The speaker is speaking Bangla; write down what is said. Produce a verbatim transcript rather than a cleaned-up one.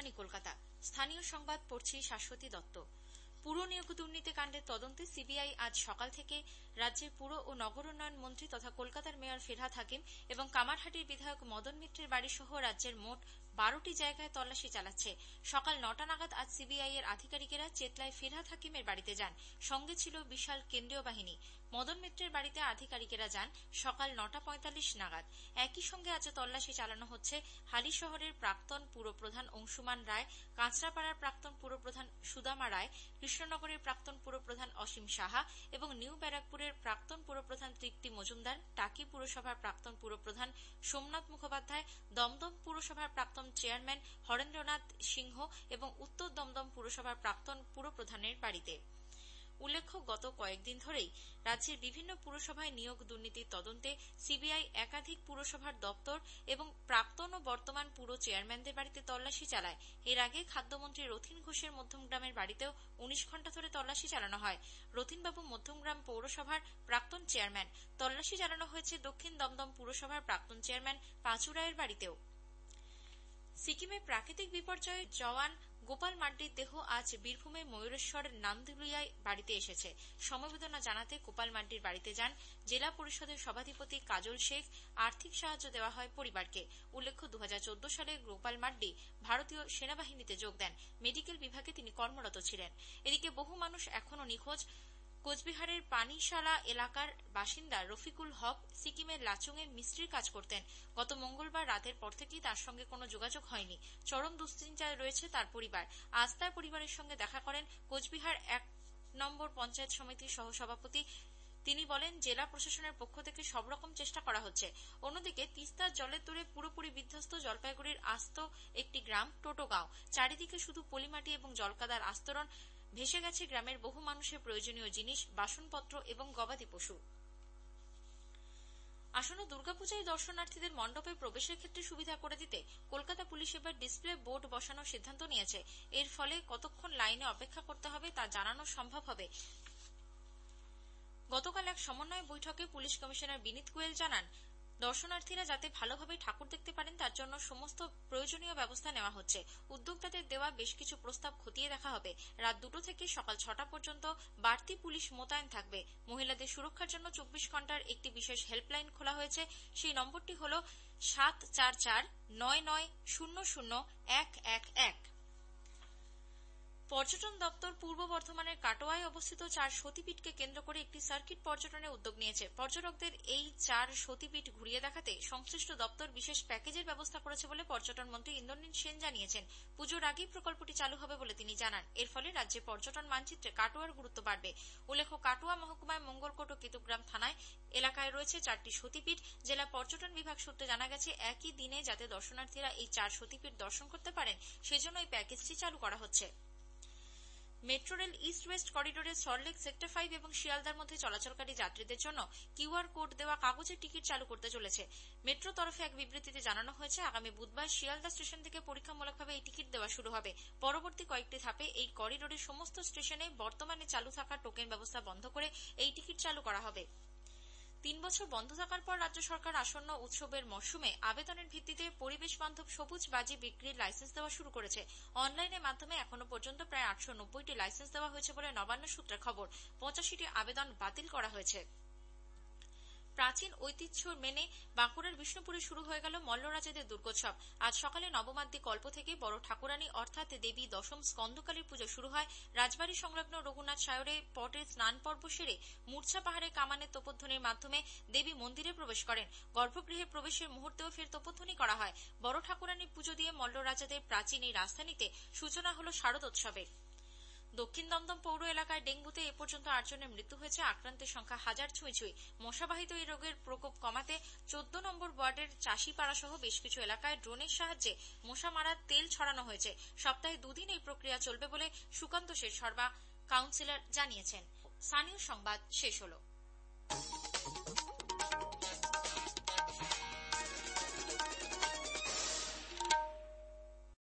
রাজধানী কলকাতা। স্থানীয় সংবাদ পড়ছি শাশ্বতী দত্ত। পুর নিয়োগ দুর্নীতি কাণ্ডের তদন্তে সিবিআই আজ সকাল থেকে রাজ্যের পুর ও নগর উন্নয়ন মন্ত্রী তথা কলকাতার মেয়র ফিরহাদ হাকিম এবং কামারহাটির বিধায়ক মদন মিত্রের বাড়ি সহ রাজ্যের মোট বারোটি জায়গায় তল্লাশি চালাচ্ছে। সকাল নটা নাগাদ আজ সিবিআই এর আধিকারিকেরা চেতলায় ফিরহাদ হাকিমের বাড়িতে যান। সঙ্গে ছিল বিশাল কেন্দ্রীয় বাহিনী। মদন মিত্রের বাড়িতে আধিকারিকেরা যান সকাল নটা পঁয়তাল্লিশ নাগাদ। একই সঙ্গে আজ তল্লাশি চালানো হচ্ছে হালি শহরের প্রাক্তন পুরপ্রধান অংশুমান রায়, কাঁচরাপাড়ার প্রাক্তন পুরপ্রধান সুদামা রায়, কৃষ্ণনগরের প্রাক্তন পুরপ্রধান অসীম সাহা এবং নিউ ব্যারাকপুরের প্রাক্তন পুরপ্রধান তৃপ্তি মজুমদার, টাকি পুরসভার প্রাক্তন পুরপ্রধান সোমনাথ মুখোপাধ্যায়, দমদম পুরসভার প্রাক্তন চেয়ারম্যান হরেন্দ্রনাথ সিংহ এবং উত্তর দমদম পুরসভার প্রাক্তন পুরপ্রধানের বাড়িতে। উল্লেখ্য, গত কয়েকদিন ধরেই রাজ্যের বিভিন্ন পুরসভায় নিয়োগ দুর্নীতির তদন্তে সিবিআই একাধিক পুরসভার দপ্তর এবং প্রাক্তন ও বর্তমান পুর চেয়ারম্যানদের বাড়িতে তল্লাশি চালায়। এর আগে খাদ্যমন্ত্রী রথীন ঘোষের মধ্যমগ্রামের বাড়িতেও উনিশ ঘণ্টা ধরে তল্লাশি চালানো হয়। রথীনবাবু মধ্যমগ্রাম পৌরসভার প্রাক্তন চেয়ারম্যান। তল্লাশি চালানো হয়েছে দক্ষিণ দমদম পুরসভার প্রাক্তন চেয়ারম্যান পাঁচু রায়ের বাড়িতেও। সিকিমে প্রাকৃতিক বিপর্যয়ে জওয়ান গোপাল মাড্ডির দেহ আজ বীরভূমের ময়ূরেশ্বরের নামদুলিয়ায় বাড়িতে এসেছে। সমবেদনা জানাতে গোপাল মাড্ডির বাড়িতে যান জেলা পরিষদের সভাধিপতি কাজল শেখ। আর্থিক সাহায্য দেওয়া হয় পরিবারকে। উল্লেখ্য, দু হাজার চোদ্দ সালে গোপাল মাড্ডি ভারতীয় সেনাবাহিনীতে যোগ দেন। মেডিকেল বিভাগে তিনি কর্মরত ছিলেন। এদিকে বহু মানুষ এখনও নিখোঁজ। কোচবিহারের পানিশালা এলাকার বাসিন্দা রফিকুল হক সিকিমের লাচুংয়ে মিস্ত্রির কাজ করতেন। গত মঙ্গলবার রাতের পর থেকেই তার সঙ্গে কোনো যোগাযোগ হয়নি। চরম দুশ্চিন্তায় রয়েছে তার পরিবার। আজ তার পরিবারের সঙ্গে দেখা করেন কোচবিহার এক নম্বর পঞ্চায়েত সমিতির সহসভাপতি। তিনি বলেন, জেলা প্রশাসনের পক্ষ থেকে সব রকম চেষ্টা করা হচ্ছে। অন্যদিকে তিস্তার জলের দৌড়ে পুরোপুরি বিধ্বস্ত জলপাইগুড়ির আস্ত একটি গ্রাম টোটোগাঁও। চারিদিকে শুধু পলিমাটি এবং জলকাদার আস্তরণ। ভেসে গেছে গ্রামের বহু মানুষের প্রয়োজনীয় জিনিস, বাসনপত্র এবং গবাদি পশু। আসন্ন দুর্গাপূজায় দর্শনার্থীদের মণ্ডপে প্রবেশের ক্ষেত্রে সুবিধা করে দিতে কলকাতা পুলিশ এবার ডিসপ্লে বোর্ড বসানোর সিদ্ধান্ত নিয়েছে। এর ফলে কতক্ষণ লাইনে অপেক্ষা করতে হবে তা জানানো সম্ভব হবে। গতকাল এক সমন্বয় বৈঠকে পুলিশ কমিশনার বিনীত গোয়েল জানান, দর্শনার্থীরা যাতে ভালোভাবে ঠাকুর দেখতে পারেন তার জন্য সমস্ত প্রয়োজনীয় ব্যবস্থা নেওয়া হচ্ছে। উদ্যোক্তাদের দেওয়া বেশ কিছু প্রস্তাব খতিয়ে দেখা হবে। রাত দুটো থেকে সকাল ছটা পর্যন্ত বাড়তি পুলিশ মোতায়েন থাকবে। মহিলাদের সুরক্ষার জন্য চব্বিশ ঘন্টার একটি বিশেষ হেল্পলাইন খোলা হয়েছে। সেই নম্বরটি হল সাত চার চার নয় নয় শূন্য শূন্য এক এক এক। পর্যটন দপ্তর পূর্ব বর্ধমানের কাটোয়ায় অবস্থিত চার সতীপীঠকে কেন্দ্র করে একটি সার্কিট পর্যটনের উদ্যোগ নিয়েছে। পর্যটকদের এই চার সতীপীঠ ঘুরিয়ে দেখাতে সংশ্লিষ্ট দপ্তর বিশেষ প্যাকেজের ব্যবস্থা করেছে বলে পর্যটন মন্ত্রী ইন্দ্রনীল সেন জানিয়েছেন। পুজোর আগেই প্রকল্পটি চালু হবে বলে তিনি জানান। এর ফলে রাজ্যে পর্যটন মানচিত্রে কাটোয়ার গুরুত্ব বাড়বে। উল্লেখ্য, কাটোয়া মহকুমায় মঙ্গলকোট ও কেতুগ্রাম থানায় এলাকায় রয়েছে চারটি সতীপীঠ। জেলা পর্যটন বিভাগ সূত্রে জানা গেছে, একই দিনে যাতে দর্শনার্থীরা এই চার সতীপীঠ দর্শন করতে পারেন সেজন্য এই প্যাকেজটি চালু করা হচ্ছে। মেট্রো রেল ইস্ট ওয়েস্ট করিডোরে সল্টলেক সেক্টর ফাইভ এবং শিয়ালদার মধ্যে চলাচলকারী যাত্রীদের জন্য কিউআর কোড দেওয়া কাগজের টিকিট চালু করতে চলেছে। মেট্রো তরফে এক বিবৃতিতে জানানো হয়েছে, আগামী বুধবার শিয়ালদা স্টেশন থেকে পরীক্ষামূলকভাবে এই টিকিট দেওয়া শুরু হবে। পরবর্তী কয়েকটি ধাপে এই করিডোরের সমস্ত স্টেশনে বর্তমানে চালু থাকা টোকেন ব্যবস্থা বন্ধ করে এই টিকিট চালু করা হবে। তিন বছর বন্ধ থাকার পর রাজ্য সরকার আসন্ন উৎসবের মরশুমে আবেদনের ভিত্তিতে পরিবেশ বান্ধব সবুজ বাজি বিক্রির লাইসেন্স দেওয়া শুরু করেছে। অনলাইনের মাধ্যমে এখনো পর্যন্ত প্রায় আটশো নব্বইটি লাইসেন্স দেওয়া হয়েছে বলে নবান্ন সূত্রে খবর। পঁচাশিটি আবেদন বাতিল করা হয়েছে। প্রাচীন ঐতিহ্য মেনে বাঁকুড়ার বিষ্ণুপুরে শুরু হয়ে গেল মল্লরাজাদের দুর্গোৎসব। আজ সকালে নবমাদ্রি কল্প থেকে বড় ঠাকুরানী অর্থাৎ দেবী দশম স্কন্দকালীর পুজো শুরু হয়। রাজবাড়ী সংলগ্ন রঘুনাথ সায়রে পটের স্নান পর্ব সেরে মূর্ছা পাহাড়ে কামানের তোপধ্বনির মাধ্যমে দেবী মন্দিরে প্রবেশ করেন। গর্ভগৃহে প্রবেশের মুহূর্তেও ফের তোপধ্বনি করা হয়। বড় ঠাকুরানীর পুজো দিয়ে মল্লরাজাদের প্রাচীন এই রাজধানীতে সূচনা হল শারদোৎসবের। দক্ষিণ দমদম পৌর এলাকায় ডেঙ্গুতে এ পর্যন্ত আটজনের মৃত্যু হয়েছে। আক্রান্তের সংখ্যা হাজার ছুঁই ছুঁই। মশাবাহিত এই রোগের প্রকোপ কমাতে চোদ্দ নম্বর ওয়ার্ডের চাষিপাড়া সহ বেশ কিছু এলাকায় ড্রোনের সাহায্যে মশা মারার তেল ছড়ানো হয়েছে। সপ্তাহে দুদিন এই প্রক্রিয়া চলবে বলে সুকান্ত শেঠ শর্মা কাউন্সিলর জানিয়েছেন। স্থানীয় সংবাদ শেষ হল।